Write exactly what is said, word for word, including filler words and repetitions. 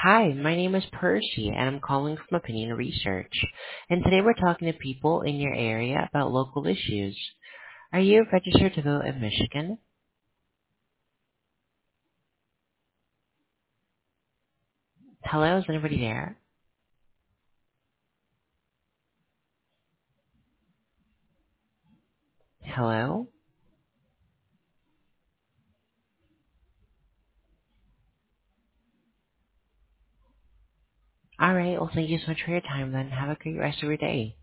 Hi, my name is Percy, and I'm calling from Opinion Research. And today we're talking to people in your area about local issues. Are you registered to vote in Michigan? Hello, is anybody there? Hello? Alright, well thank you so much for your time then. Have a great rest of your day.